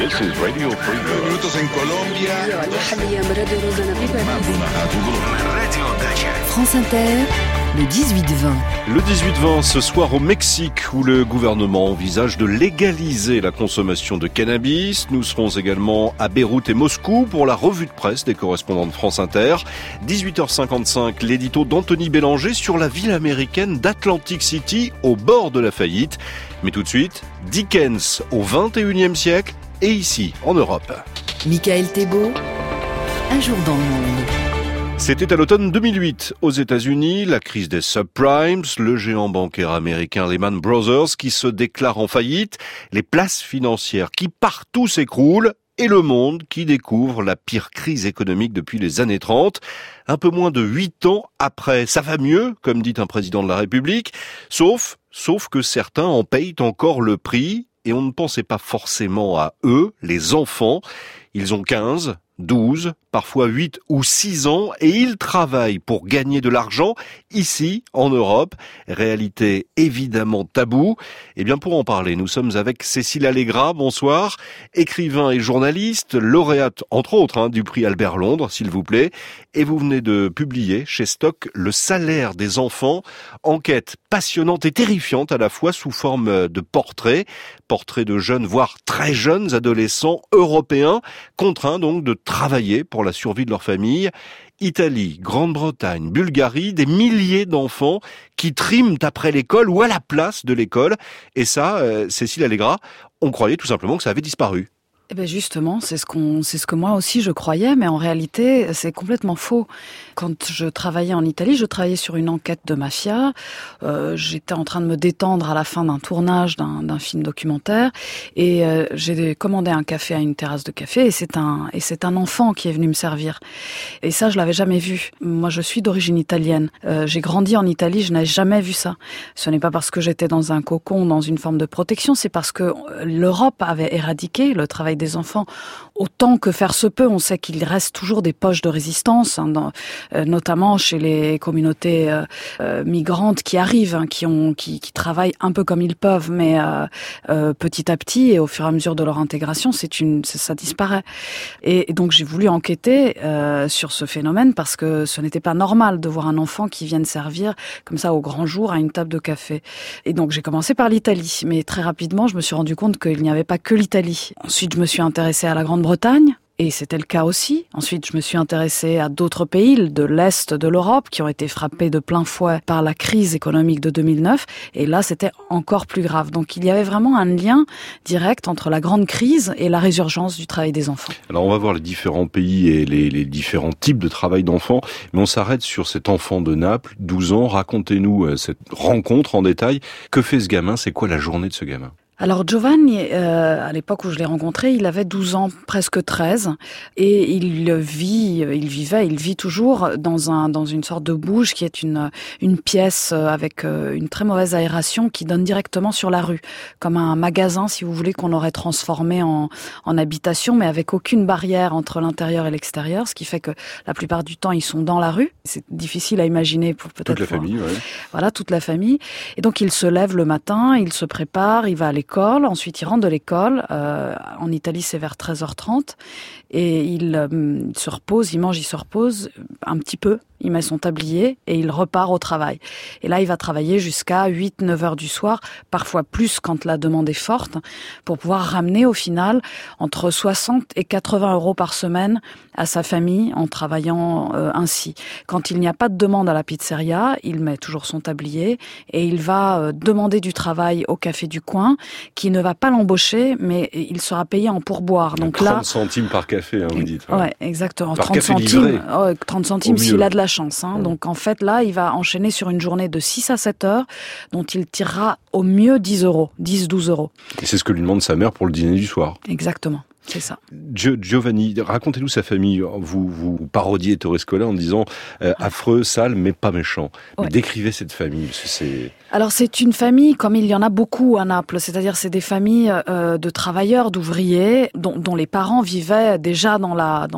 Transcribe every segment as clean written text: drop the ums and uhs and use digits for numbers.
This is Radio Free Europe. Minutos en Colombia. France Inter, le 18-20. Le 18-20 ce soir au Mexique où le gouvernement envisage de légaliser la consommation de cannabis. Nous serons également à Beyrouth et Moscou pour la revue de presse des correspondants de France Inter. 18h55, l'édito d'Anthony Bélanger sur la ville américaine d'Atlantic City au bord de la faillite. Mais tout de suite, Dickens au 21e siècle et ici en Europe. Michael Thébault, un jour dans le monde. C'était à l'automne 2008 aux États-Unis, la crise des subprimes, le géant bancaire américain Lehman Brothers qui se déclare en faillite, les places financières qui partout s'écroulent et le monde qui découvre la pire crise économique depuis les années 30. Un peu moins de 8 ans après, ça va mieux, comme dit un président de la République, sauf que certains en payent encore le prix et on ne pensait pas forcément à eux, les enfants. Ils ont 15, 12, parfois 8 ou 6 ans et ils travaillent pour gagner de l'argent ici, en Europe. Réalité évidemment taboue. Eh bien, pour en parler, nous sommes avec Cécile Allegra, bonsoir, écrivain et journaliste, lauréate, entre autres, du prix Albert Londres, s'il vous plaît. Et vous venez de publier chez Stock Le salaire des enfants, enquête passionnante et terrifiante à la fois sous forme de portraits de jeunes, voire très jeunes adolescents européens, contraints donc de travailler pour la survie de leur famille. Italie, Grande-Bretagne, Bulgarie, des milliers d'enfants qui triment après l'école ou à la place de l'école. Et ça, Cécile Allegra, on croyait tout simplement que ça avait disparu. Eh ben justement, c'est ce que moi aussi je croyais, mais en réalité, c'est complètement faux. Quand je travaillais en Italie, je travaillais sur une enquête de mafia. J'étais en train de me détendre à la fin d'un tournage d'un film documentaire, et j'ai commandé un café à une terrasse de café, et c'est un enfant qui est venu me servir. Et ça, je l'avais jamais vu. Moi, je suis d'origine italienne. J'ai grandi en Italie, je n'ai jamais vu ça. Ce n'est pas parce que j'étais dans un cocon, dans une forme de protection, c'est parce que l'Europe avait éradiqué le travail des enfants autant que faire se peut. On sait qu'il reste toujours des poches de résistance, notamment chez les communautés migrantes qui arrivent, qui travaillent un peu comme ils peuvent, mais petit à petit et au fur et à mesure de leur intégration, ça disparaît. Et donc j'ai voulu enquêter sur ce phénomène parce que ce n'était pas normal de voir un enfant qui vienne servir comme ça au grand jour à une table de café. Et donc j'ai commencé par l'Italie, mais très rapidement je me suis rendu compte qu'il n'y avait pas que l'Italie. Ensuite je me suis intéressée à la Grande-Bretagne, et c'était le cas aussi. Ensuite, je me suis intéressée à d'autres pays de l'Est de l'Europe qui ont été frappés de plein fouet par la crise économique de 2009. Et là, c'était encore plus grave. Donc, il y avait vraiment un lien direct entre la grande crise et la résurgence du travail des enfants. Alors, on va voir les différents pays et les différents types de travail d'enfants. Mais on s'arrête sur cet enfant de Naples, 12 ans. Racontez-nous cette rencontre en détail. Que fait ce gamin? C'est quoi la journée de ce gamin? Alors Giovanni, à l'époque où je l'ai rencontré, il avait 12 ans, presque 13, et il vit toujours dans une sorte de bouge qui est une pièce avec une très mauvaise aération qui donne directement sur la rue, comme un magasin, si vous voulez, qu'on aurait transformé en habitation, mais avec aucune barrière entre l'intérieur et l'extérieur, ce qui fait que la plupart du temps, ils sont dans la rue. C'est difficile à imaginer pour peut-être... Toute la famille, ouais. Voilà, toute la famille. Et donc, il se lève le matin, il se prépare, il va à l'école. Ensuite il rentre de l'école, en Italie c'est vers 13h30, et il se repose, il mange, il se repose un petit peu, il met son tablier et il repart au travail. Et là il va travailler jusqu'à 8-9 heures du soir, parfois plus quand la demande est forte, pour pouvoir ramener au final entre 60 et 80 euros par semaine à sa famille en travaillant ainsi. Quand il n'y a pas de demande à la pizzeria, il met toujours son tablier et il va demander du travail au café du coin, qui ne va pas l'embaucher, mais il sera payé en pourboire. Donc 30 là, centimes par café, vous dites. Ouais, exactement. Par 30 café centimes, livré. 30 centimes s'il a de la chance. Donc en fait, là, il va enchaîner sur une journée de 6 à 7 heures, dont il tirera au mieux 10 euros, 10-12 euros. Et c'est ce que lui demande sa mère pour le dîner du soir. Exactement. C'est ça. Giovanni, racontez-nous sa famille. Vous parodiez Ettore Scola en disant affreux, sale, mais pas méchant. Ouais. Décrivez cette famille, parce que c'est... Alors c'est une famille comme il y en a beaucoup à Naples, c'est-à-dire c'est des familles de travailleurs, d'ouvriers, dont les parents vivaient déjà dans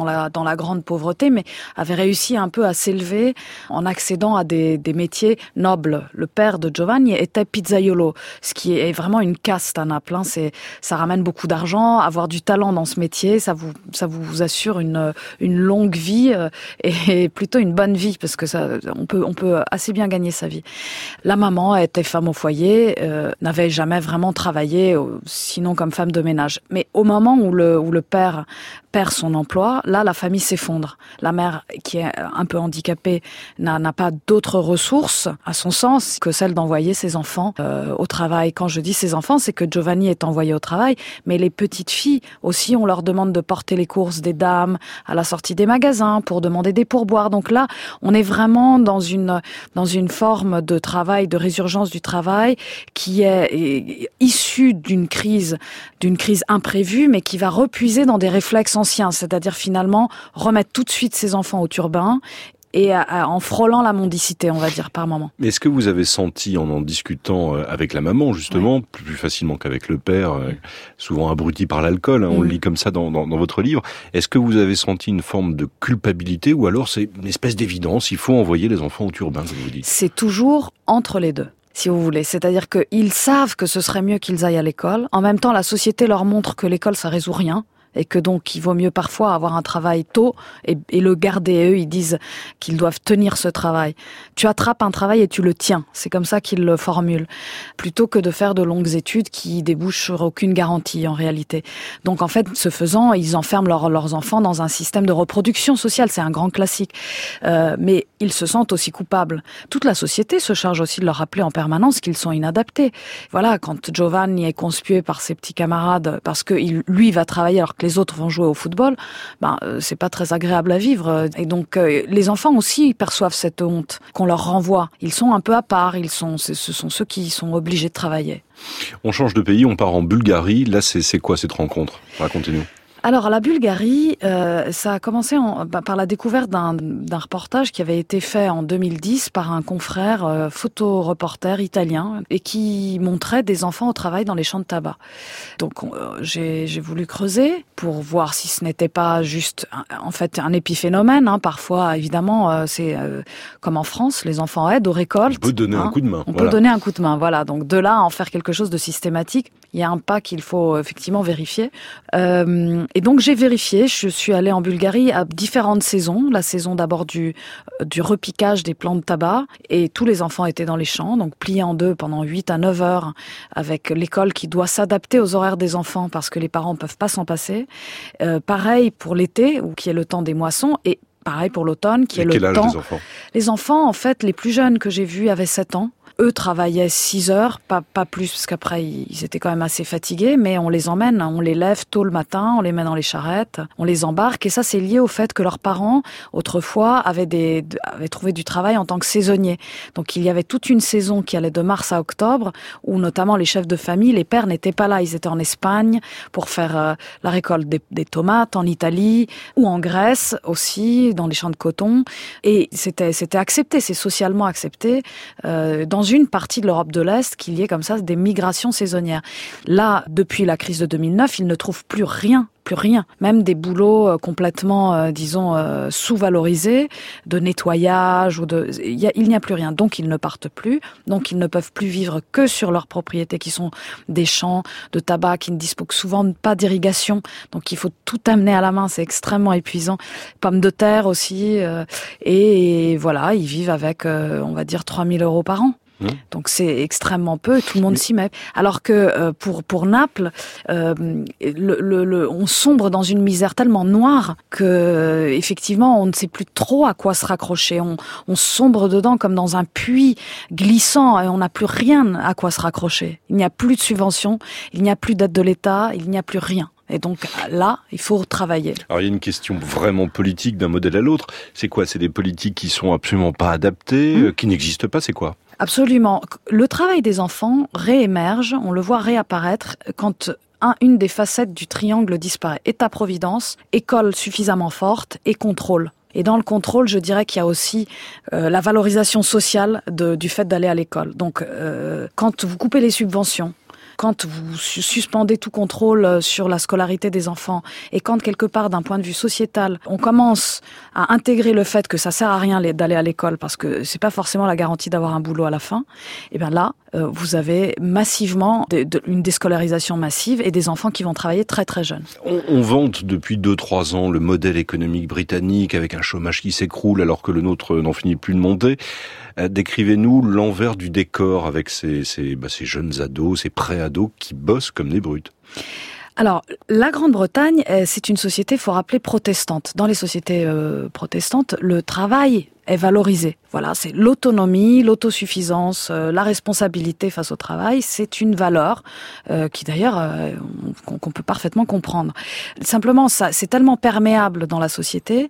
la grande pauvreté, mais avaient réussi un peu à s'élever en accédant à des métiers nobles. Le père de Giovanni était pizzaiolo, ce qui est vraiment une caste à Naples. Ça ramène beaucoup d'argent, avoir du talent dans ce métier, ça vous assure une longue vie et plutôt une bonne vie, parce que on peut assez bien gagner sa vie. La maman était femme au foyer, n'avait jamais vraiment travaillé, sinon comme femme de ménage. Mais au moment où le père perd son emploi, là, la famille s'effondre. La mère, qui est un peu handicapée, n'a pas d'autres ressources, à son sens, que celle d'envoyer ses enfants au travail. Quand je dis ses enfants, c'est que Giovanni est envoyé au travail, mais les petites filles aussi, on leur demande de porter les courses des dames à la sortie des magasins pour demander des pourboires. Donc là, on est vraiment dans une forme de travail, de résurgence du travail qui est issue d'une crise imprévue, mais qui va repuiser dans des réflexes anciens, c'est-à-dire finalement remettre tout de suite ses enfants au turbin et en frôlant la mendicité, on va dire, par moment. Mais est-ce que vous avez senti, en discutant avec la maman, justement, plus facilement qu'avec le père, souvent abruti par l'alcool, on le lit comme ça dans votre livre, est-ce que vous avez senti une forme de culpabilité, ou alors c'est une espèce d'évidence, il faut envoyer les enfants au turbin, comme vous dites? C'est toujours entre les deux, si vous voulez. C'est-à-dire qu'ils savent que ce serait mieux qu'ils aillent à l'école. En même temps, la société leur montre que l'école, ça résout rien. Et que donc, il vaut mieux parfois avoir un travail tôt et le garder. Et eux, ils disent qu'ils doivent tenir ce travail. Tu attrapes un travail et tu le tiens. C'est comme ça qu'ils le formulent. Plutôt que de faire de longues études qui débouchent sur aucune garantie, en réalité. Donc, en fait, ce faisant, ils enferment leurs enfants dans un système de reproduction sociale. C'est un grand classique. Mais ils se sentent aussi coupables. Toute la société se charge aussi de leur rappeler en permanence qu'ils sont inadaptés. Voilà, quand Giovanni est conspué par ses petits camarades parce que lui va travailler alors que les autres vont jouer au football, c'est pas très agréable à vivre. Et donc, les enfants aussi perçoivent cette honte qu'on leur renvoie. Ils sont un peu à part, ce sont ceux qui sont obligés de travailler. On change de pays, on part en Bulgarie. Là, c'est quoi cette rencontre? Racontez-nous. Alors, la Bulgarie, ça a commencé par la découverte d'un reportage qui avait été fait en 2010 par un confrère photoreporter italien et qui montrait des enfants au travail dans les champs de tabac. Donc, j'ai voulu creuser pour voir si ce n'était pas juste, en fait, un épiphénomène. Parfois, évidemment, c'est comme en France, les enfants aident aux récoltes. On peut donner un coup de main. On peut donner un coup de main, voilà. Donc, de là à en faire quelque chose de systématique, il y a un pas qu'il faut effectivement vérifier. Et donc j'ai vérifié, je suis allée en Bulgarie à différentes saisons. La saison d'abord du repiquage des plants de tabac, et tous les enfants étaient dans les champs, donc pliés en deux pendant 8 à 9 heures, avec l'école qui doit s'adapter aux horaires des enfants parce que les parents ne peuvent pas s'en passer. Pareil pour l'été, qui est le temps des moissons, et pareil pour l'automne, qui est le temps... Quel âge les enfants ? Les enfants, en fait, les plus jeunes que j'ai vus avaient 7 ans. Eux travaillaient 6 heures, pas plus, parce qu'après ils étaient quand même assez fatigués, mais on les emmène, on les lève tôt le matin, on les met dans les charrettes, on les embarque, et ça c'est lié au fait que leurs parents, autrefois, avaient trouvé du travail en tant que saisonniers. Donc il y avait toute une saison qui allait de mars à octobre, où notamment les chefs de famille, les pères n'étaient pas là, ils étaient en Espagne pour faire la récolte des tomates, en Italie, ou en Grèce aussi, dans les champs de coton, et c'était accepté, c'est socialement accepté, dans une partie de l'Europe de l'Est qu'il y ait comme ça des migrations saisonnières. Là, depuis la crise de 2009, ils ne trouvent plus rien, même des boulots complètement, sous-valorisés, de nettoyage il n'y a plus rien. Donc ils ne partent plus, donc ils ne peuvent plus vivre que sur leurs propriétés qui sont des champs de tabac qui ne disposent souvent pas d'irrigation. Donc il faut tout amener à la main, c'est extrêmement épuisant. Pommes de terre aussi, et voilà, ils vivent avec, on va dire, 3 000 € par an. Donc c'est extrêmement peu, tout le monde s'y met. Alors que pour Naples, on sombre dans une misère tellement noire que effectivement on ne sait plus trop à quoi se raccrocher. On sombre dedans comme dans un puits glissant et on n'a plus rien à quoi se raccrocher. Il n'y a plus de subventions, il n'y a plus d'aide de l'État, il n'y a plus rien. Et donc là, il faut travailler. Alors il y a une question vraiment politique d'un modèle à l'autre. C'est quoi? C'est des politiques qui sont absolument pas adaptées, qui n'existent pas, c'est quoi? Absolument. Le travail des enfants réémerge, on le voit réapparaître quand une des facettes du triangle disparaît. État-providence, école suffisamment forte et contrôle. Et dans le contrôle, je dirais qu'il y a aussi la valorisation sociale du fait d'aller à l'école. Donc, quand vous coupez les subventions, quand vous suspendez tout contrôle sur la scolarité des enfants et quand quelque part d'un point de vue sociétal, on commence à intégrer le fait que ça sert à rien d'aller à l'école parce que c'est pas forcément la garantie d'avoir un boulot à la fin, et bien là, vous avez massivement une déscolarisation massive et des enfants qui vont travailler très très jeunes. On vante depuis 2-3 ans le modèle économique britannique avec un chômage qui s'écroule alors que le nôtre n'en finit plus de monter. Décrivez-nous l'envers du décor avec ces jeunes ados, ces pré-ados qui bossent comme des brutes. Alors, la Grande-Bretagne, c'est une société, faut rappeler, protestante. Dans les sociétés protestantes, le travail est valorisé. Voilà, c'est l'autonomie, l'autosuffisance, la responsabilité face au travail, c'est une valeur qui d'ailleurs qu'on peut parfaitement comprendre. Simplement, ça, c'est tellement perméable dans la société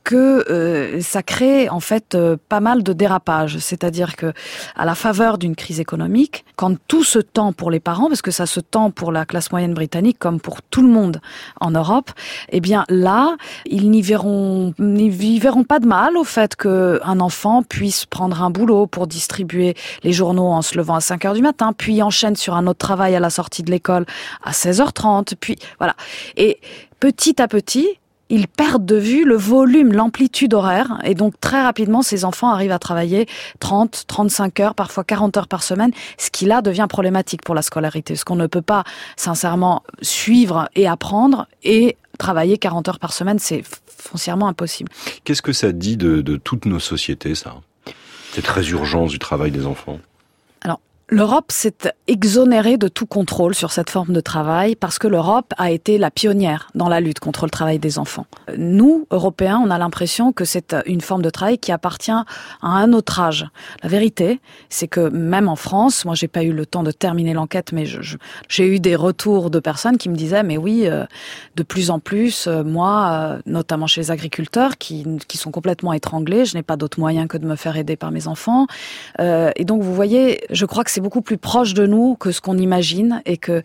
que ça crée en fait pas mal de dérapages. C'est-à-dire que à la faveur d'une crise économique, quand tout se tend pour les parents, parce que ça se tend pour la classe moyenne britannique comme pour tout le monde en Europe, eh bien là, ils n'y verront pas de mal au fait qu'un enfant puisse prendre un boulot pour distribuer les journaux en se levant à 5h du matin, puis enchaîne sur un autre travail à la sortie de l'école à 16h30, puis voilà. Et petit à petit, ils perdent de vue le volume, l'amplitude horaire, et donc très rapidement, ces enfants arrivent à travailler 30, 35 heures, parfois 40 heures par semaine, ce qui là devient problématique pour la scolarité, parce qu'on ne peut pas sincèrement suivre et apprendre et travailler 40 heures par semaine, c'est foncièrement impossible. Qu'est-ce que ça dit de toutes nos sociétés, ça ? Cette résurgence du travail des enfants ? Alors, l'Europe s'est exonérée de tout contrôle sur cette forme de travail parce que l'Europe a été la pionnière dans la lutte contre le travail des enfants. Nous, Européens, on a l'impression que c'est une forme de travail qui appartient à un autre âge. La vérité, c'est que même en France, moi j'ai pas eu le temps de terminer l'enquête, mais j'ai eu des retours de personnes qui me disaient mais oui, de plus en plus, moi, notamment chez les agriculteurs qui sont complètement étranglés, je n'ai pas d'autre moyen que de me faire aider par mes enfants. Et donc vous voyez, je crois que c'est beaucoup plus proche de nous que ce qu'on imagine et que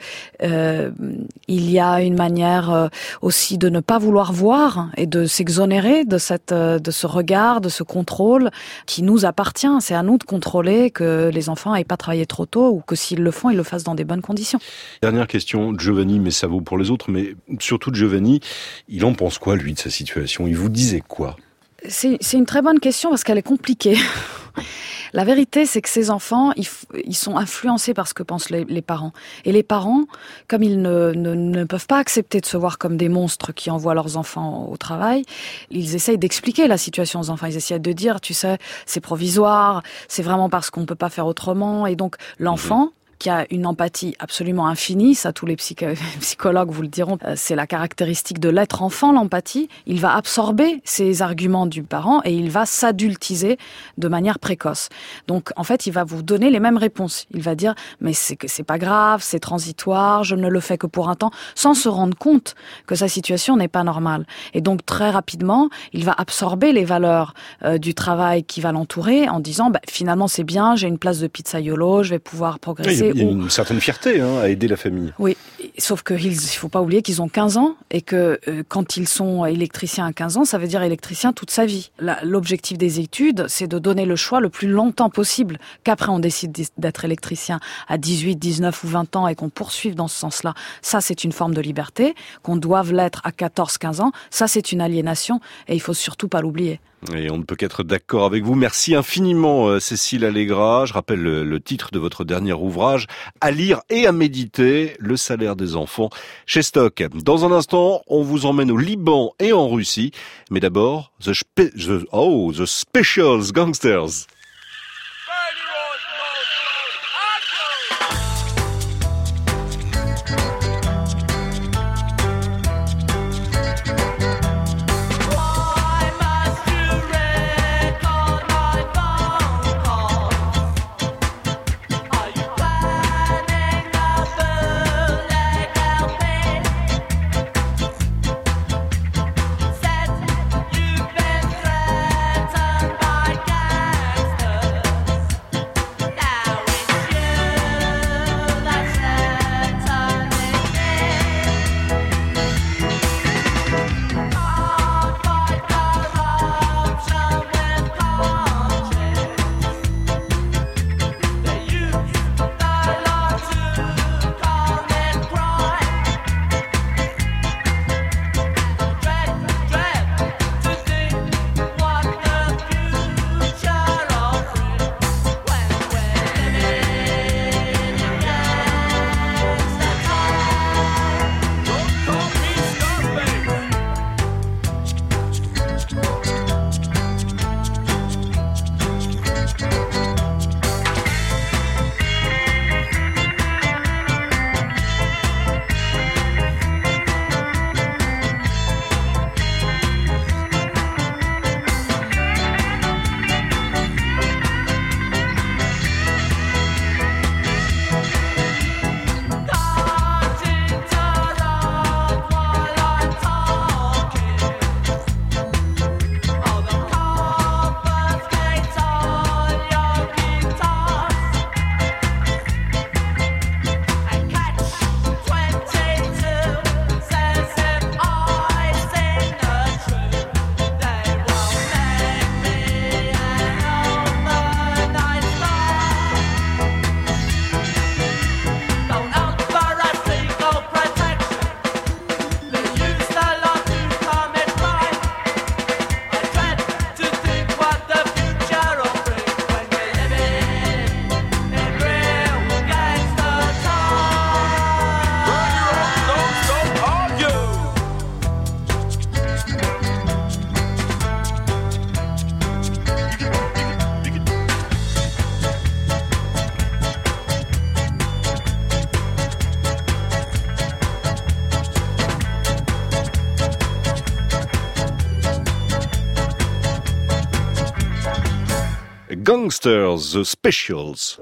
il y a une manière aussi de ne pas vouloir voir et de s'exonérer de ce regard, de ce contrôle qui nous appartient. C'est à nous de contrôler que les enfants n'aillent pas travailler trop tôt ou que s'ils le font, ils le fassent dans des bonnes conditions. Dernière question, Giovanni, mais ça vaut pour les autres, mais surtout Giovanni, il en pense quoi lui de sa situation ? Il vous disait quoi ? C'est une très bonne question parce qu'elle est compliquée. La vérité, c'est que ces enfants, ils sont influencés par ce que pensent les parents. Et les parents, comme ils ne peuvent pas accepter de se voir comme des monstres qui envoient leurs enfants au travail, ils essayent d'expliquer la situation aux enfants. Ils essayent de dire, tu sais, c'est provisoire, c'est vraiment parce qu'on ne peut pas faire autrement. Et donc, l'enfant, qui a une empathie absolument infinie, ça tous les psychologues vous le diront, c'est la caractéristique de l'être enfant, l'empathie, il va absorber ces arguments du parent et il va s'adultiser de manière précoce. Donc en fait, il va vous donner les mêmes réponses. Il va dire mais c'est pas grave, c'est transitoire, je ne le fais que pour un temps, sans se rendre compte que sa situation n'est pas normale. Et donc très rapidement, il va absorber les valeurs du travail qui va l'entourer en disant finalement c'est bien, j'ai une place de pizzaiolo, je vais pouvoir progresser. Il y a une certaine fierté à aider la famille. Oui, sauf qu'il ne faut pas oublier qu'ils ont 15 ans et que quand ils sont électriciens à 15 ans, ça veut dire électricien toute sa vie. L'objectif des études, c'est de donner le choix le plus longtemps possible, qu'après on décide d'être électricien à 18, 19 ou 20 ans et qu'on poursuive dans ce sens-là. Ça, c'est une forme de liberté. Qu'on doive l'être à 14, 15 ans, ça, c'est une aliénation et il faut surtout pas l'oublier. Et on ne peut qu'être d'accord avec vous. Merci infiniment, Cécile Allegra. Je rappelle le titre de votre dernier ouvrage, À lire et à méditer, le salaire des enfants, chez Stock. Dans un instant, on vous emmène au Liban et en Russie. Mais d'abord, The Specials Gangsters. Gangsters, The Specials.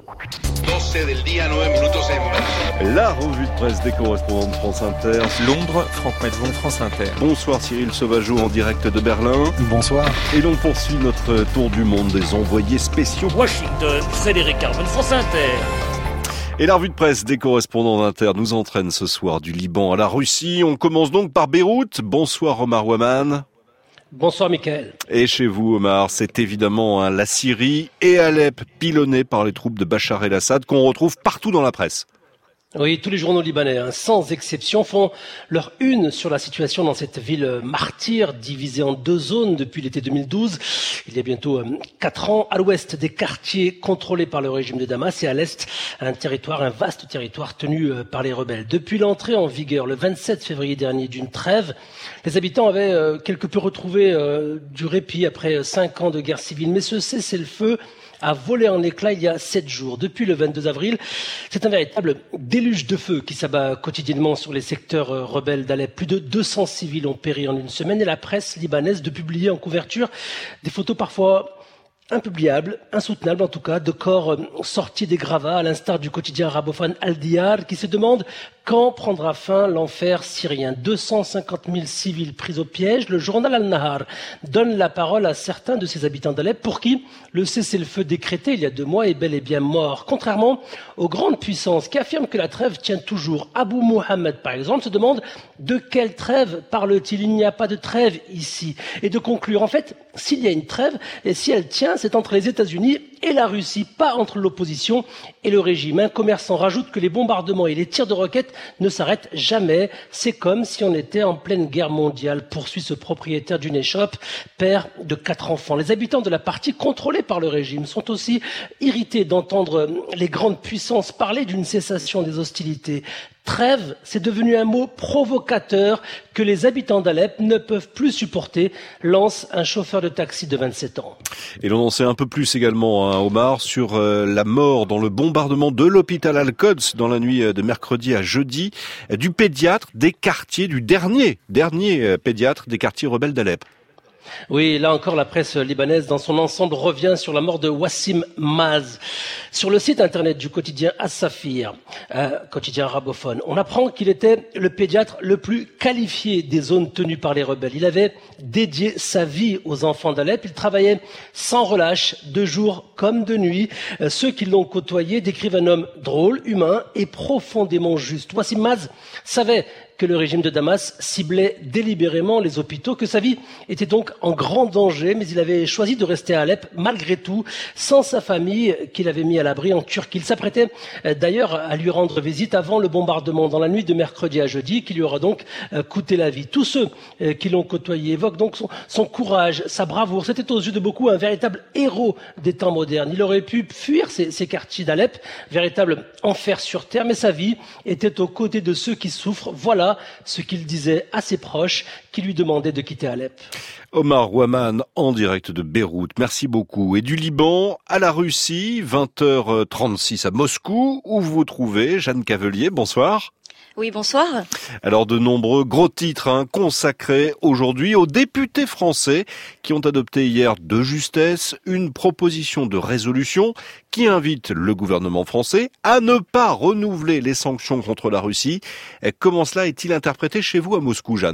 La revue de presse des correspondants de France Inter. Londres, Franck Medvon, France Inter. Bonsoir Cyril Sauvageau en direct de Berlin. Bonsoir. Et l'on poursuit notre tour du monde des envoyés spéciaux. Washington, Frédéric Arbon, France Inter. Et la revue de presse des correspondants d'Inter nous entraîne ce soir du Liban à la Russie. On commence donc par Beyrouth. Bonsoir Omar Ouaman. Bonsoir Mickaël. Et chez vous Omar, c'est évidemment la Syrie et Alep pilonnés par les troupes de Bachar el-Assad qu'on retrouve partout dans la presse. Oui, tous les journaux libanais, sans exception, font leur une sur la situation dans cette ville martyre, divisée en deux zones depuis l'été 2012. Il y a bientôt 4 ans, à l'ouest des quartiers contrôlés par le régime de Damas et à l'est, un vaste territoire tenu par les rebelles. Depuis l'entrée en vigueur le 27 février dernier d'une trêve, les habitants avaient quelque peu retrouvé du répit après 5 ans de guerre civile. Mais ce cessez-le-feu a volé en éclats il y a 7 jours. Depuis le 22 avril, c'est un véritable déluge de feu qui s'abat quotidiennement sur les secteurs rebelles d'Alep. Plus de 200 civils ont péri en une semaine et la presse libanaise de publier en couverture des photos parfois impubliables, insoutenables en tout cas, de corps sortis des gravats, à l'instar du quotidien arabophone Al-Diyar, qui se demande quand prendra fin l'enfer syrien. 250 000 civils pris au piège. Le journal Al-Nahar donne la parole à certains de ces habitants d'Alep pour qui le cessez-le-feu décrété il y a 2 mois est bel et bien mort. Contrairement aux grandes puissances qui affirment que la trêve tient toujours. Abu Mohammed, par exemple, se demande de quelle trêve parle-t-il. Il n'y a pas de trêve ici. Et de conclure, en fait, s'il y a une trêve, et si elle tient, c'est entre les États-Unis et la Russie, pas entre l'opposition et le régime. Un commerçant rajoute que les bombardements et les tirs de roquettes ne s'arrêtent jamais. C'est comme si on était en pleine guerre mondiale, poursuit ce propriétaire d'une échoppe, père de 4 enfants. Les habitants de la partie contrôlée par le régime sont aussi irrités d'entendre les grandes puissances parler d'une cessation des hostilités. Trêve, c'est devenu un mot provocateur que les habitants d'Alep ne peuvent plus supporter, lance un chauffeur de taxi de 27 ans. Et l'on en sait un peu plus également, Omar, sur la mort dans le bombardement de l'hôpital Al-Quds dans la nuit de mercredi à jeudi, du pédiatre des quartiers, du dernier pédiatre des quartiers rebelles d'Alep. Oui, là encore, la presse libanaise dans son ensemble revient sur la mort de Wassim Maz. Sur le site internet du quotidien As-Safir, quotidien arabophone, on apprend qu'il était le pédiatre le plus qualifié des zones tenues par les rebelles. Il avait dédié sa vie aux enfants d'Alep. Il travaillait sans relâche, de jour comme de nuit. Ceux qui l'ont côtoyé décrivent un homme drôle, humain et profondément juste. Wassim Maz savait que le régime de Damas ciblait délibérément les hôpitaux, que sa vie était donc en grand danger, mais il avait choisi de rester à Alep malgré tout, sans sa famille qu'il avait mis à l'abri en Turquie. Il s'apprêtait d'ailleurs à lui rendre visite avant le bombardement dans la nuit de mercredi à jeudi, qui lui aura donc coûté la vie. Tous ceux qui l'ont côtoyé évoquent donc son courage, sa bravoure. C'était aux yeux de beaucoup un véritable héros des temps modernes. Il aurait pu fuir ces quartiers d'Alep, véritable enfer sur terre, mais sa vie était aux côtés de ceux qui souffrent. Voilà ce qu'il disait à ses proches qui lui demandaient de quitter Alep. Omar Ouaman en direct de Beyrouth, merci beaucoup. Et du Liban à la Russie, 20h36 à Moscou, où vous vous trouvez, Jeanne Cavelier, bonsoir. Oui, bonsoir. Alors de nombreux gros titres consacrés aujourd'hui aux députés français qui ont adopté hier de justesse une proposition de résolution qui invite le gouvernement français à ne pas renouveler les sanctions contre la Russie. Comment cela est-il interprété chez vous à Moscou, Jeanne ?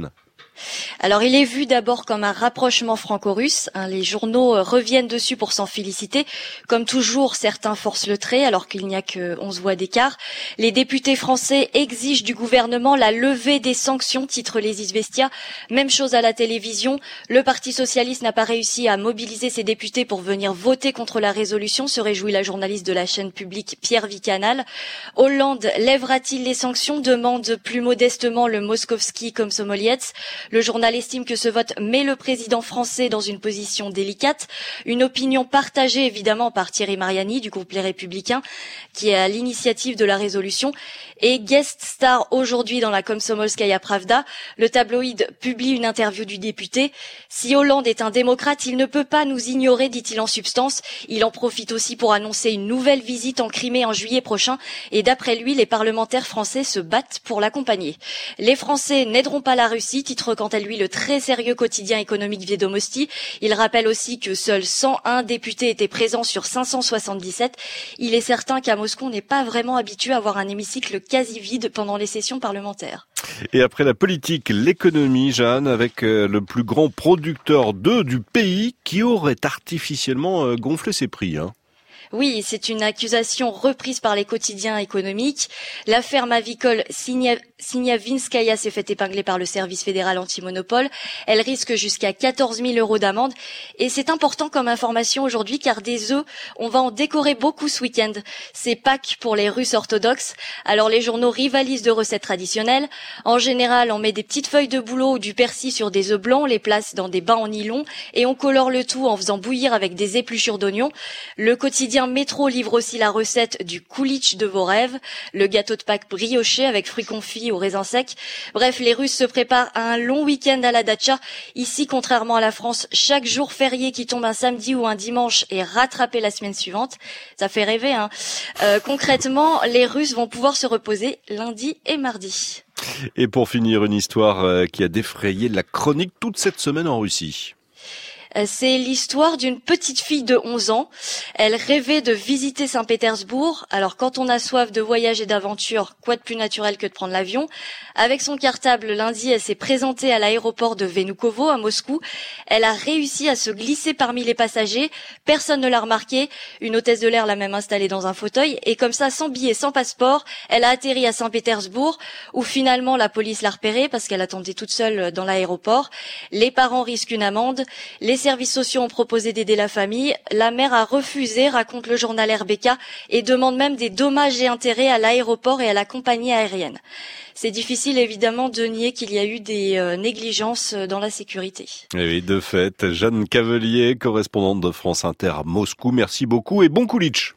Alors il est vu d'abord comme un rapprochement franco-russe. Les journaux reviennent dessus pour s'en féliciter. Comme toujours, certains forcent le trait alors qu'il n'y a que 11 voix d'écart. Les députés français exigent du gouvernement la levée des sanctions, titre les Izvestia. Même chose à la télévision. Le Parti socialiste n'a pas réussi à mobiliser ses députés pour venir voter contre la résolution, se réjouit la journaliste de la chaîne publique Pierre Vicanal. Hollande lèvera-t-il les sanctions, demande plus modestement le Moskovski Komsomolets. Le journal estime que ce vote met le président français dans une position délicate, une opinion partagée évidemment par Thierry Mariani du groupe Les Républicains, qui est à l'initiative de la résolution, et guest star aujourd'hui dans la Komsomolskaya Pravda. Le tabloïd publie une interview du député. Si Hollande est un démocrate, il ne peut pas nous ignorer, dit-il en substance. Il en profite aussi pour annoncer une nouvelle visite en Crimée en juillet prochain, et d'après lui, les parlementaires français se battent pour l'accompagner. Les Français n'aideront pas la Russie, titre montre quant à lui le très sérieux quotidien économique Viedomosti. Il rappelle aussi que seuls 101 députés étaient présents sur 577. Il est certain qu'à Moscou, on n'est pas vraiment habitué à avoir un hémicycle quasi vide pendant les sessions parlementaires. Et après la politique, l'économie, Jeanne, avec le plus grand producteur d'œufs du pays qui aurait artificiellement gonflé ses prix. Oui, c'est une accusation reprise par les quotidiens économiques. La ferme avicole Siniavinskaya s'est fait épingler par le service fédéral anti-monopole. Elle risque jusqu'à 14 000 € d'amende. Et c'est important comme information aujourd'hui car des œufs, on va en décorer beaucoup ce week-end. C'est Pâques pour les Russes orthodoxes. Alors les journaux rivalisent de recettes traditionnelles. En général, on met des petites feuilles de bouleau ou du persil sur des œufs blancs, on les place dans des bains en nylon et on colore le tout en faisant bouillir avec des épluchures d'oignons. Le quotidien Métro livre aussi la recette du koulitch de vos rêves, le gâteau de Pâques brioché avec fruits confits ou raisins secs. Bref, les Russes se préparent à un long week-end à la datcha. Ici, contrairement à la France, chaque jour férié qui tombe un samedi ou un dimanche est rattrapé la semaine suivante. Ça fait rêver, hein. Concrètement, les Russes vont pouvoir se reposer lundi et mardi. Et pour finir, une histoire qui a défrayé la chronique toute cette semaine en Russie. C'est l'histoire d'une petite fille de 11 ans. Elle rêvait de visiter Saint-Pétersbourg. Alors quand on a soif de voyage et d'aventure, quoi de plus naturel que de prendre l'avion? Avec son cartable, lundi, elle s'est présentée à l'aéroport de Vnukovo à Moscou. Elle a réussi à se glisser parmi les passagers. Personne ne l'a remarqué. Une hôtesse de l'air l'a même installée dans un fauteuil. Et comme ça, sans billet, sans passeport, elle a atterri à Saint-Pétersbourg où finalement la police l'a repérée parce qu'elle attendait toute seule dans l'aéroport. Les parents risquent une amende. Les services sociaux ont proposé d'aider la famille. La mère a refusé, raconte le journal RBK, et demande même des dommages et intérêts à l'aéroport et à la compagnie aérienne. C'est difficile évidemment de nier qu'il y a eu des négligences dans la sécurité. Et oui, de fait, Jeanne Cavelier, correspondante de France Inter à Moscou, merci beaucoup et bon koulitch.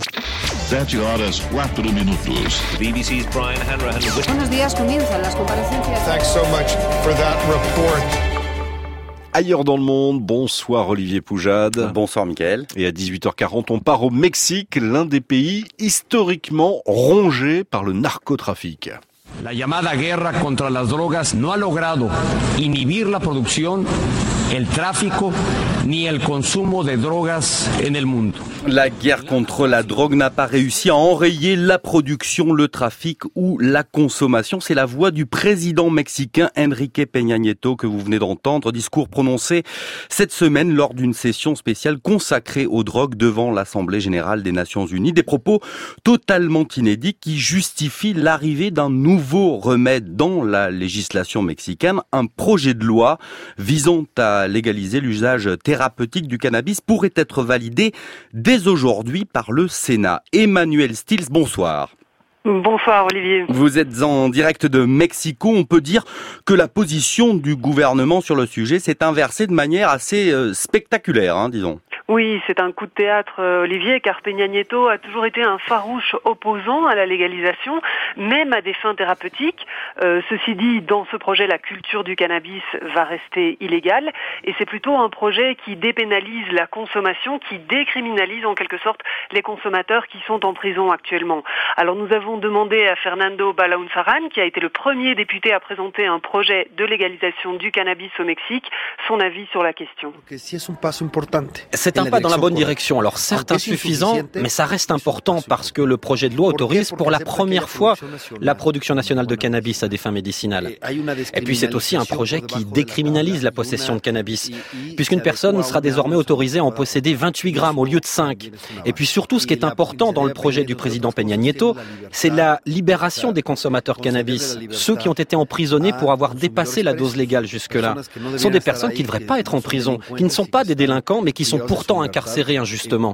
7:04 minutos. BBC's Brian Hanrahan. Buenos días, comienzan las comparecencias. Thanks so much for that report. Ailleurs dans le monde, bonsoir Olivier Poujade. Bonsoir Mickaël. Et à 18h40, on part au Mexique, l'un des pays historiquement rongés par le narcotrafic. La llamada guerra contra las drogas no ha logrado inhibir la producción, el tráfico ni el consumo de drogas en el mundo. La guerre contre la drogue n'a pas réussi à enrayer la production, le trafic ou la consommation. C'est la voix du président mexicain Enrique Peña Nieto que vous venez d'entendre. Discours prononcé cette semaine lors d'une session spéciale consacrée aux drogues devant l'Assemblée générale des Nations Unies. Des propos totalement inédits qui justifient l'arrivée d'un nouveau remède dans la législation mexicaine. Un projet de loi visant à légaliser l'usage thérapeutique du cannabis pourrait être validé dès aujourd'hui par le Sénat. Emmanuel Stills, bonsoir. Bonsoir Olivier. Vous êtes en direct de Mexico. On peut dire que la position du gouvernement sur le sujet s'est inversée de manière assez spectaculaire, disons. Oui, c'est un coup de théâtre, Olivier, car Peña Nieto a toujours été un farouche opposant à la légalisation, même à des fins thérapeutiques. Ceci dit, dans ce projet, la culture du cannabis va rester illégale, et c'est plutôt un projet qui dépénalise la consommation, qui décriminalise en quelque sorte les consommateurs qui sont en prison actuellement. Alors nous avons demandé à Fernando Balaunzaran, qui a été le premier député à présenter un projet de légalisation du cannabis au Mexique, son avis sur la question. C'est un pas dans la bonne direction, alors certes insuffisant, mais ça reste important parce que le projet de loi autorise pour la première fois la production nationale de cannabis à des fins médicinales. Et puis c'est aussi un projet qui décriminalise la possession de cannabis, puisqu'une personne sera désormais autorisée à en posséder 28 grammes au lieu de 5. Et puis surtout, ce qui est important dans le projet du président Peña Nieto, c'est la libération des consommateurs cannabis. Ceux qui ont été emprisonnés pour avoir dépassé la dose légale jusque-là sont des personnes qui ne devraient pas être en prison, qui ne sont pas des délinquants, mais qui sont pourtant incarcérés injustement.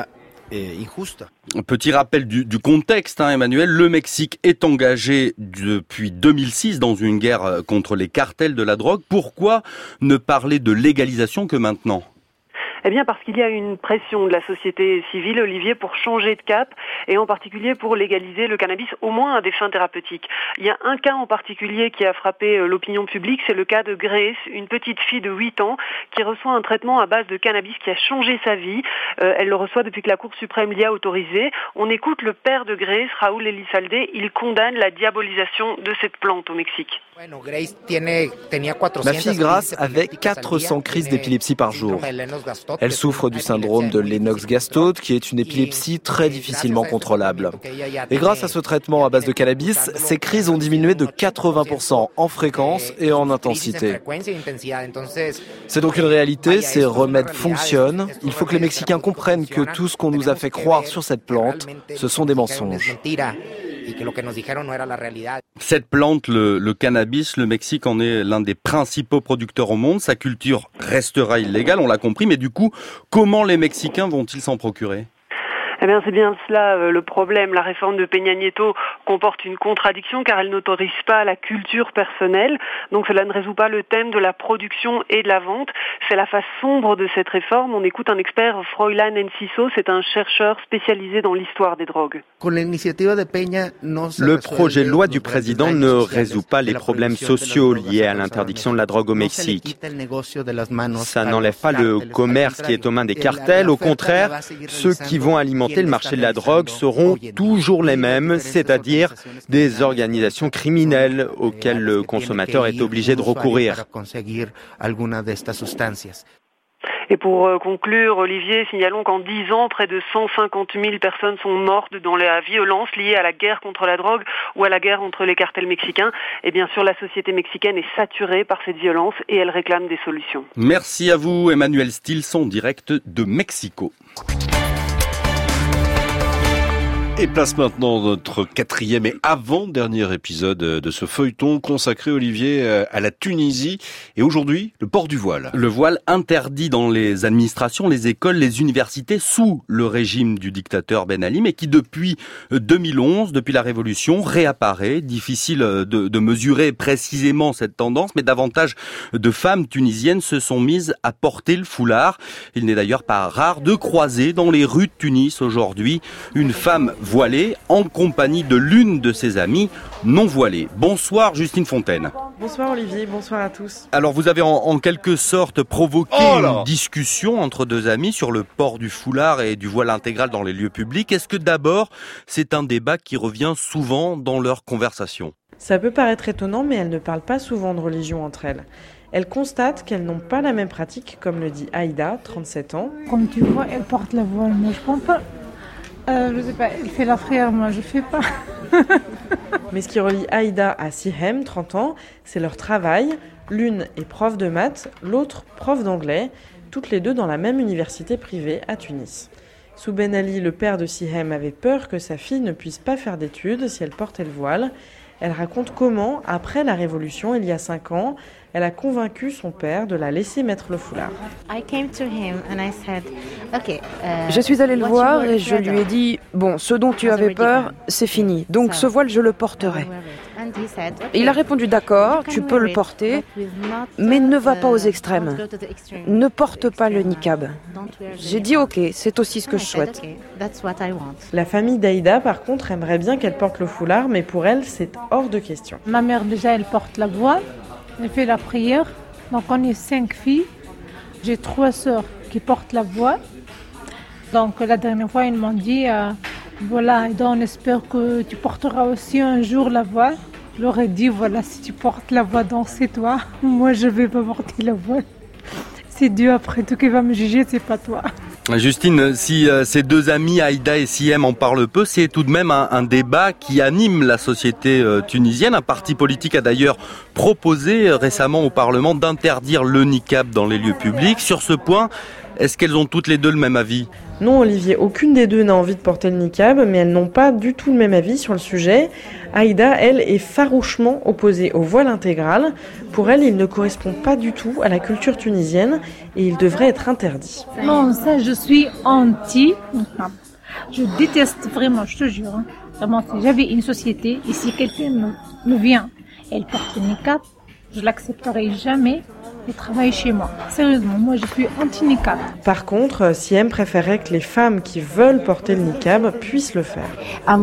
Petit rappel du contexte, Emmanuel. Le Mexique est engagé depuis 2006 dans une guerre contre les cartels de la drogue. Pourquoi ne parler de légalisation que maintenant ? Eh bien parce qu'il y a une pression de la société civile, Olivier, pour changer de cap et en particulier pour légaliser le cannabis, au moins à des fins thérapeutiques. Il y a un cas en particulier qui a frappé l'opinion publique, c'est le cas de Grace, une petite fille de 8 ans qui reçoit un traitement à base de cannabis qui a changé sa vie. Elle le reçoit depuis que la Cour suprême l'y a autorisé. On écoute le père de Grace, Raúl Elizalde, il condamne la diabolisation de cette plante au Mexique. Ma fille Grace avait 400 crises d'épilepsie par jour. Elle souffre du syndrome de Lennox-Gastaut, qui est une épilepsie très difficilement contrôlable. Et grâce à ce traitement à base de cannabis, ces crises ont diminué de 80% en fréquence et en intensité. C'est donc une réalité, ces remèdes fonctionnent. Il faut que les Mexicains comprennent que tout ce qu'on nous a fait croire sur cette plante, ce sont des mensonges. Cette plante, le cannabis, le Mexique en est l'un des principaux producteurs au monde. Sa culture restera illégale, on l'a compris, mais du coup, comment les Mexicains vont-ils s'en procurer ? Eh bien, c'est bien cela le problème. La réforme de Peña Nieto comporte une contradiction car elle n'autorise pas la culture personnelle. Donc cela ne résout pas le thème de la production et de la vente. C'est la face sombre de cette réforme. On écoute un expert, Froilán Enciso, c'est un chercheur spécialisé dans l'histoire des drogues. Le projet de loi du président ne résout pas les problèmes sociaux liés à l'interdiction de la drogue au Mexique. Ça n'enlève pas le commerce qui est aux mains des cartels. Au contraire, ceux qui vont alimenter le marché de la drogue seront toujours les mêmes, c'est-à-dire des organisations criminelles auxquelles le consommateur est obligé de recourir. Et pour conclure, Olivier, signalons qu'en 10 ans, près de 150 000 personnes sont mortes dans la violence liée à la guerre contre la drogue ou à la guerre entre les cartels mexicains. Et bien sûr, la société mexicaine est saturée par cette violence et elle réclame des solutions. Merci à vous, Emmanuel Stilson, direct de Mexico. Et place maintenant notre 4e et avant-dernier épisode de ce feuilleton consacré, Olivier, à la Tunisie. Et aujourd'hui, le port du voile. Le voile interdit dans les administrations, les écoles, les universités sous le régime du dictateur Ben Ali, mais qui depuis 2011, depuis la Révolution, réapparaît. Difficile de mesurer précisément cette tendance, mais davantage de femmes tunisiennes se sont mises à porter le foulard. Il n'est d'ailleurs pas rare de croiser dans les rues de Tunis aujourd'hui une femme voilée en compagnie de l'une de ses amies non voilée. Bonsoir Justine Fontaine. Bonsoir Olivier, bonsoir à tous. Alors vous avez en quelque sorte provoqué une discussion entre deux amis sur le port du foulard et du voile intégral dans les lieux publics. Est-ce que d'abord c'est un débat qui revient souvent dans leurs conversations ? Ça peut paraître étonnant, mais elles ne parlent pas souvent de religion entre elles. Elles constatent qu'elles n'ont pas la même pratique, comme le dit Aïda, 37 ans. Comme tu vois, elle porte la voile, moi je ne comprends pas. Je sais pas, elle fait la prière, moi je fais pas. Mais ce qui relie Aïda à Sihem, 30 ans, c'est leur travail. L'une est prof de maths, l'autre prof d'anglais, toutes les deux dans la même université privée à Tunis. Sous Ben Ali, le père de Sihem avait peur que sa fille ne puisse pas faire d'études si elle portait le voile. Elle raconte comment, après la Révolution, il y a 5 ans, elle a convaincu son père de la laisser mettre le foulard. Je suis allée le voir et je lui ai dit « Bon, ce dont tu avais peur, c'est fini, donc ce voile, je le porterai. » Il a répondu « D'accord, tu peux le porter, mais ne va pas aux extrêmes. Ne porte pas le niqab. » J'ai dit « Ok, c'est aussi ce que je souhaite. » La famille d'Aïda, par contre, aimerait bien qu'elle porte le foulard, mais pour elle, c'est hors de question. Ma mère, déjà, elle porte la voile. Elle fait la prière. Donc on est 5 filles. J'ai 3 sœurs qui portent la voile. Donc la dernière fois, ils m'ont dit voilà, on espère que tu porteras aussi un jour la voile. Je leur ai dit voilà, si tu portes la voile, donc c'est toi. Moi, je vais pas porter la voile. C'est Dieu après tout qui va me juger, c'est pas toi. Justine, si ces deux amis, Aïda et Sihem, en parlent peu, c'est tout de même un débat qui anime la société tunisienne. Un parti politique a d'ailleurs proposé récemment au Parlement d'interdire le niqab dans les lieux publics. Sur ce point, est-ce qu'elles ont toutes les deux le même avis ? Non, Olivier, aucune des deux n'a envie de porter le niqab, mais elles n'ont pas du tout le même avis sur le sujet. Aïda, elle, est farouchement opposée au voile intégral. Pour elle, il ne correspond pas du tout à la culture tunisienne et il devrait être interdit. Non, ça, je suis anti-niqab. Je déteste vraiment, je te jure. Vraiment, si j'avais une société et si quelqu'un me vient et elle porte le niqab, je l'accepterai jamais et travailler chez moi. Sérieusement, moi je suis anti-niqab. Par contre, Siem préférait que les femmes qui veulent porter le niqab puissent le faire.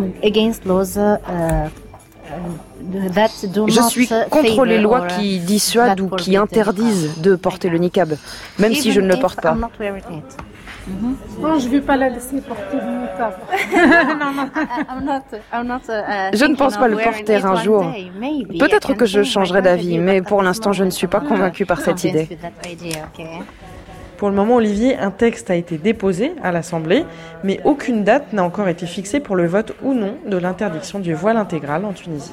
Je suis contre les lois qui dissuadent ou qui interdisent de porter le niqab, même si je ne le porte pas. Non, je ne vais pas la laisser porter le niqab. Je ne pense pas le porter un jour. Peut-être que je changerai d'avis, mais pour l'instant, je ne suis pas convaincue par cette idée. Pour le moment, Olivier, un texte a été déposé à l'Assemblée, mais aucune date n'a encore été fixée pour le vote ou non de l'interdiction du voile intégral en Tunisie.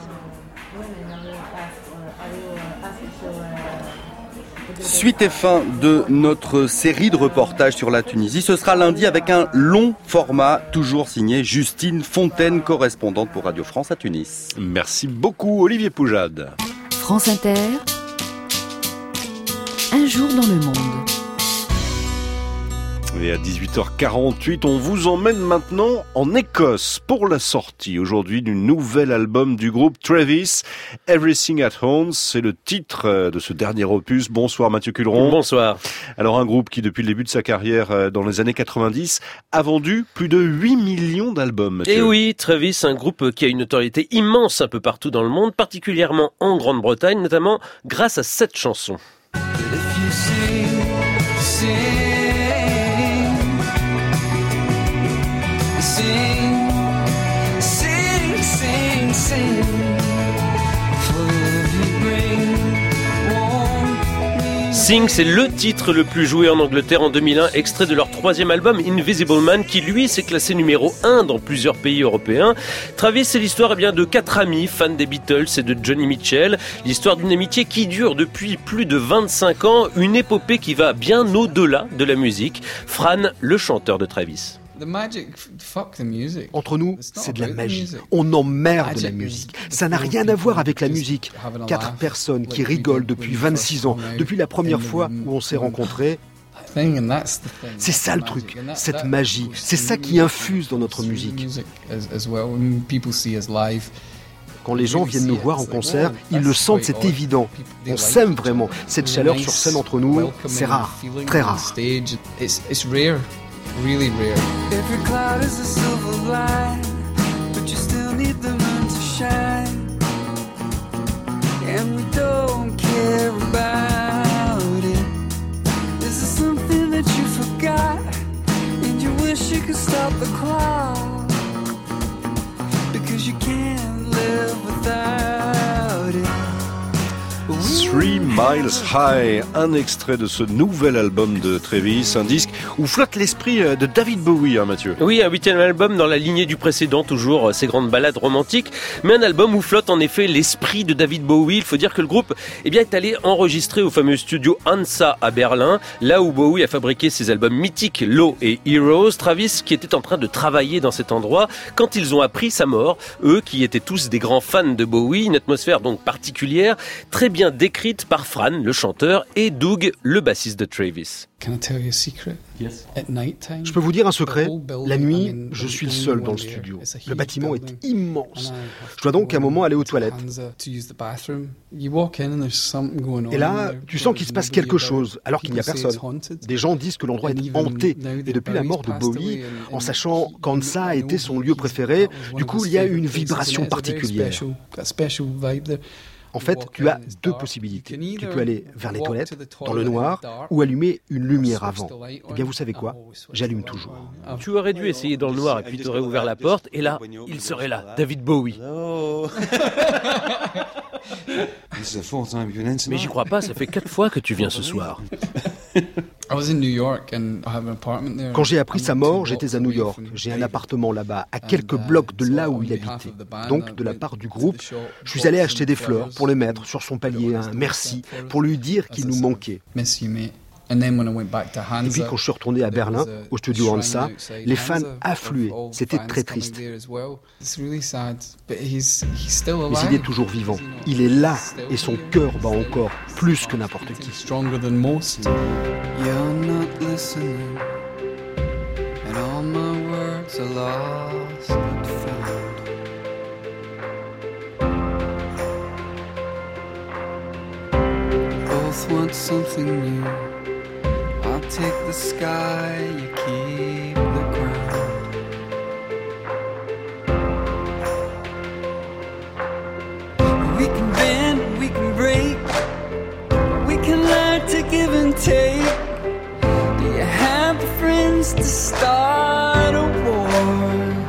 Suite et fin de notre série de reportages sur la Tunisie. Ce sera lundi avec un long format, toujours signé Justine Fontaine, correspondante pour Radio France à Tunis. Merci beaucoup, Olivier Poujade. France Inter, un jour dans le monde. Et à 18h48, on vous emmène maintenant en Écosse pour la sortie aujourd'hui du nouvel album du groupe Travis, Everything at Home. C'est le titre de ce dernier opus. Bonsoir Mathieu Culeron. Bonsoir. Alors un groupe qui depuis le début de sa carrière dans les années 90 a vendu plus de 8 millions d'albums. Mathieu. Et oui, Travis, un groupe qui a une notoriété immense un peu partout dans le monde, particulièrement en Grande-Bretagne, notamment grâce à cette chanson. Sing, c'est le titre le plus joué en Angleterre en 2001, extrait de leur troisième album Invisible Man, qui lui s'est classé numéro 1 dans plusieurs pays européens. Travis, c'est l'histoire de 4 amis fans des Beatles et de Johnny Mitchell, l'histoire d'une amitié qui dure depuis plus de 25 ans, une épopée qui va bien au-delà de la musique. Fran, le chanteur de Travis. Entre nous, c'est de la magie. On emmerde la musique. Ça n'a rien à voir avec la musique. 4 personnes qui rigolent depuis 26 ans, depuis la première fois où on s'est rencontrés. C'est ça le truc, cette magie. C'est ça qui infuse dans notre musique. Quand les gens viennent nous voir en concert, ils le sentent, c'est évident. On s'aime vraiment. Cette chaleur sur scène entre nous, c'est rare, très rare. Really rare. Every cloud is a silver line, but you still need the moon to shine. And we don't care about it. This is something that you forgot, and you wish you could stop the clock, because you can't live without it. 3 Miles High, un extrait de ce nouvel album de Travis, un disque où flotte l'esprit de David Bowie, hein, Mathieu. Oui, un 8e album dans la lignée du précédent, toujours ces grandes ballades romantiques, mais un album où flotte en effet l'esprit de David Bowie. Il faut dire que le groupe est allé enregistrer au fameux studio Hansa à Berlin, là où Bowie a fabriqué ses albums mythiques Low et Heroes. Travis qui était en train de travailler dans cet endroit quand ils ont appris sa mort, eux qui étaient tous des grands fans de Bowie, une atmosphère donc particulière, très bien décrite par Fran, le chanteur, et Doug, le bassiste de Travis. Je peux vous dire un secret. La nuit, je suis le seul dans le studio. Le bâtiment est immense. Je dois donc à un moment aller aux toilettes. Et là, tu sens qu'il se passe quelque chose, alors qu'il n'y a personne. Des gens disent que l'endroit est hanté. Et depuis la mort de Bowie, en sachant qu'Hansa a été son lieu préféré, du coup, il y a une vibration particulière. En fait, tu as 2 possibilités. Tu peux aller vers les toilettes, dans le noir, ou allumer une lumière avant. Eh bien, vous savez quoi ? J'allume toujours. Tu aurais dû essayer dans le noir et puis tu aurais ouvert la porte, et là, il serait là, David Bowie. Mais j'y crois pas, ça fait 4 fois que tu viens ce soir. Quand j'ai appris sa mort, j'étais à New York. J'ai un appartement là-bas, à quelques blocs de là où il habitait. Donc, de la part du groupe, je suis allé acheter des fleurs pour les mettre sur son palier, un merci, pour lui dire qu'il nous manquait. Et puis quand je suis retourné à Berlin, au studio Hansa, les fans affluaient. C'était très triste. Mais il est toujours vivant. Il est là et son cœur bat encore plus que n'importe qui. both want something new. I'll take the sky, you keep the ground. We can bend, we can break, we can learn to give and take. Do you have the friends to start a war?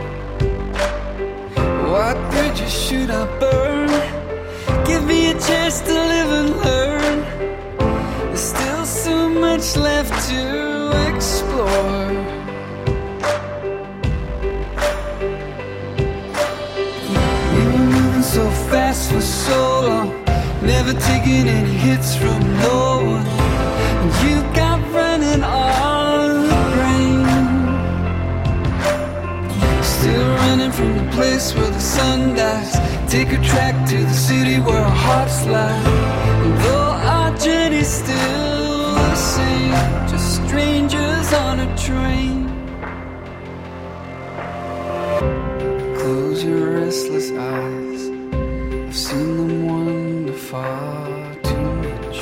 What bridges should I burn? Give me a chance to live and learn. There's still so much left to explore. We were moving so fast for so long, never taking any hits from no one. And you got running on the brain, still running from the place where the sun dies. Take a track to the city where our hearts lie. And though our journey's still the same, just strangers on a train. Close your restless eyes, I've seen them wander far too much.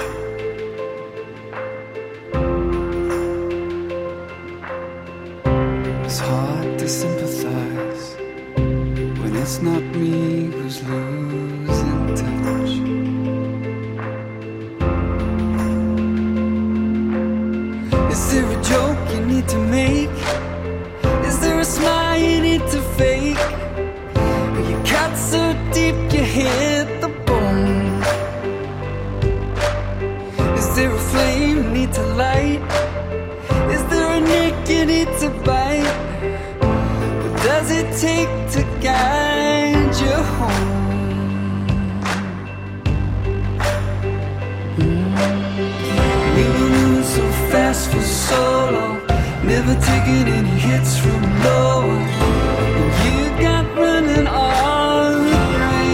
It's hard to sympathize when it's not me who's losing touch. Is there a joke you need to make? Is there a smile you need to fake? Are you cut so deep you hit the bone? Is there a flame you need to light? Is there a nick you need to bite? What does it take to guide you home? We were moving so fast for so long, never taking any hits from no one. And you got running on the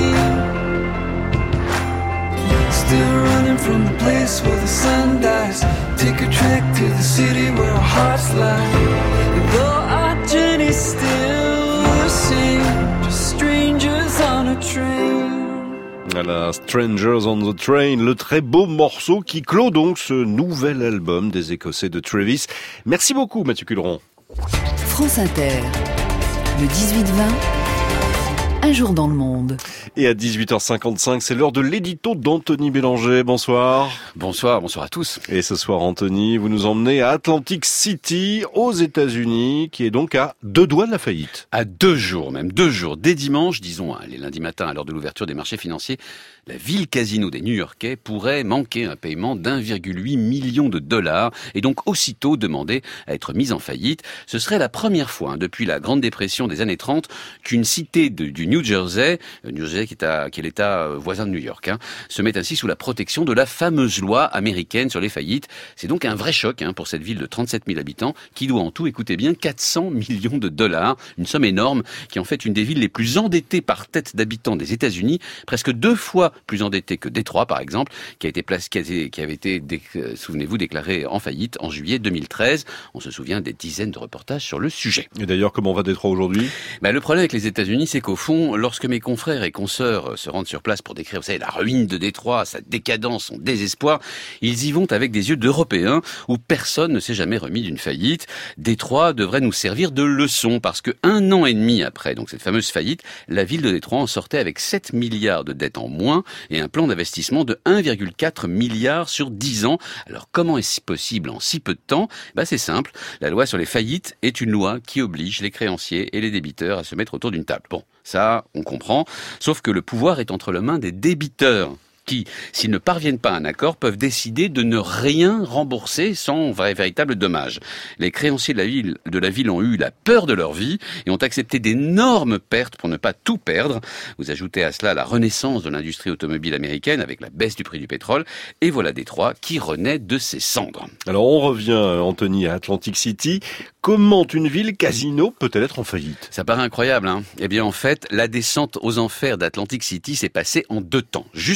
brain, still running from the place where the sun dies. Take a track to the city where our hearts lie. And though our journey's still the same, just strangers on a train. Voilà, Strangers on the Train, le très beau morceau qui clôt donc ce nouvel album des Écossais de Travis. Merci beaucoup Mathieu Culeron. France Inter, le 18-20, un jour dans le monde. Et à 18h55, c'est l'heure de l'édito d'Anthony Bélanger. Bonsoir. Bonsoir à tous. Et ce soir, Anthony, vous nous emmenez à Atlantic City, aux États-Unis, qui est donc à 2 doigts de la faillite. À 2 jours, même 2 jours. Dès dimanche, disons, les lundis matins, à l'heure de l'ouverture des marchés financiers, la ville casino des New-Yorkais pourrait manquer un paiement d'1,8 million de dollars et donc aussitôt demander à être mise en faillite. Ce serait la première fois depuis la Grande Dépression des années 30 qu'une cité du New Jersey qui est l'État voisin de New York, se met ainsi sous la protection de la fameuse loi américaine sur les faillites. C'est donc un vrai choc pour cette ville de 37 000 habitants qui doit en tout, écoutez bien, 400 millions de dollars, une somme énorme qui est en fait une des villes les plus endettées par tête d'habitants des États-Unis, presque 2 fois plus endettée que Détroit par exemple, qui avait été, souvenez-vous, déclarée en faillite en juillet 2013. On se souvient des dizaines de reportages sur le sujet. Et d'ailleurs, comment va Détroit aujourd'hui ? Le problème avec les États-Unis, c'est qu'au fond, lorsque mes confrères et consoeurs se rendent sur place pour décrire, vous savez, la ruine de Détroit, sa décadence, son désespoir, ils y vont avec des yeux d'Européens où personne ne s'est jamais remis d'une faillite. Détroit devrait nous servir de leçon parce que 1 an et demi après donc cette fameuse faillite, la ville de Détroit en sortait avec 7 milliards de dettes en moins et un plan d'investissement de 1,4 milliard sur 10 ans. Alors comment est-ce possible en si peu de temps ? C'est simple, la loi sur les faillites est une loi qui oblige les créanciers et les débiteurs à se mettre autour d'une table. Bon, ça, on comprend, sauf que le pouvoir est entre les mains des débiteurs qui, s'ils ne parviennent pas à un accord, peuvent décider de ne rien rembourser sans véritable dommage. Les créanciers de la ville ont eu la peur de leur vie et ont accepté d'énormes pertes pour ne pas tout perdre. Vous ajoutez à cela la renaissance de l'industrie automobile américaine avec la baisse du prix du pétrole et voilà Détroit qui renaît de ses cendres. Alors on revient, Anthony, à Atlantic City. Comment une ville casino peut-elle être en faillite ? Ça paraît incroyable, Eh bien en fait, la descente aux enfers d'Atlantic City s'est passée en 2 temps. Jusque dans les années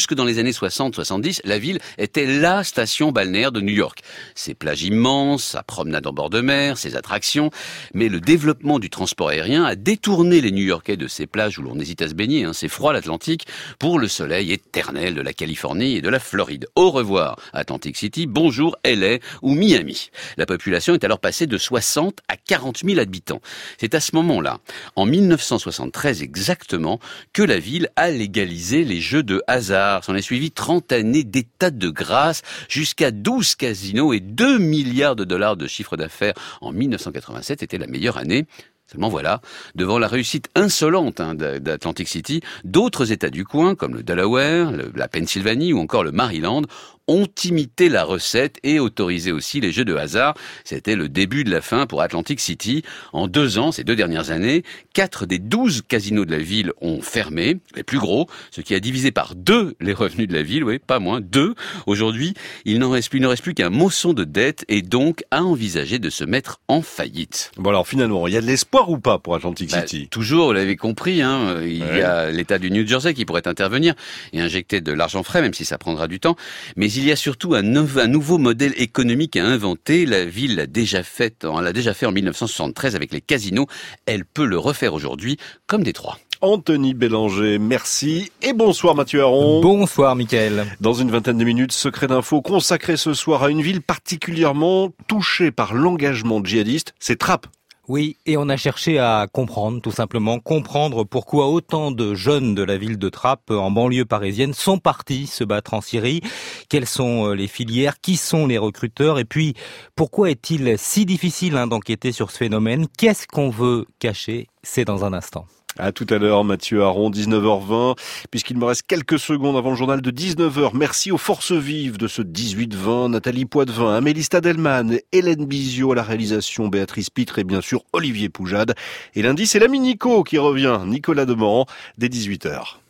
années 60-70, la ville était la station balnéaire de New York. Ses plages immenses, sa promenade en bord de mer, ses attractions. Mais le développement du transport aérien a détourné les New-Yorkais de ces plages où l'on hésite à se baigner, c'est froid l'Atlantique, pour le soleil éternel de la Californie et de la Floride. Au revoir Atlantic City, bonjour LA ou Miami. La population est alors passée de 60 à 40 000 habitants. C'est à ce moment-là, en 1973 exactement, que la ville a légalisé les jeux de hasard. S'en est suivi 30 années d'état de grâce, jusqu'à 12 casinos et 2 milliards de dollars de chiffre d'affaires en 1987. C'était la meilleure année. Seulement voilà, devant la réussite insolente d'Atlantic City, d'autres États du coin, comme le Delaware, la Pennsylvanie ou encore le Maryland, ont imité la recette et autorisé aussi les jeux de hasard. C'était le début de la fin pour Atlantic City. En 2 ans, ces 2 dernières années, 4 des 12 casinos de la ville ont fermé, les plus gros, ce qui a divisé par 2 les revenus de la ville, oui, pas moins, 2. Aujourd'hui, il ne reste plus qu'un moçon de dette et donc à envisager de se mettre en faillite. Bon alors finalement, il y a de l'espoir ou pas pour Atlantic City? Toujours, vous l'avez compris, il y a l'État du New Jersey qui pourrait intervenir et injecter de l'argent frais, même si ça prendra du temps. Mais il y a surtout un nouveau modèle économique à inventer. La ville l'a déjà fait en 1973 avec les casinos. Elle peut le refaire aujourd'hui comme Détroit. Anthony Bélanger, merci et bonsoir Mathieu Aron. Bonsoir Mickaël. Dans une vingtaine de minutes, Secret d'info consacré ce soir à une ville particulièrement touchée par l'engagement djihadiste, c'est Trappes. Oui, et on a cherché à comprendre, tout simplement, comprendre pourquoi autant de jeunes de la ville de Trappes, en banlieue parisienne, sont partis se battre en Syrie. Quelles sont les filières? Qui sont les recruteurs? Et puis, pourquoi est-il si difficile d'enquêter sur ce phénomène? Qu'est-ce qu'on veut cacher? C'est dans un instant. À tout à l'heure, Mathieu Aron, 19h20. Puisqu'il me reste quelques secondes avant le journal de 19h, merci aux forces vives de ce 18-20, Nathalie Poitvin, Amélie Stadelman, Hélène Bizio à la réalisation, Béatrice Pitre et bien sûr Olivier Poujade. Et lundi, c'est l'ami Nico qui revient, Nicolas Demorand, dès 18h.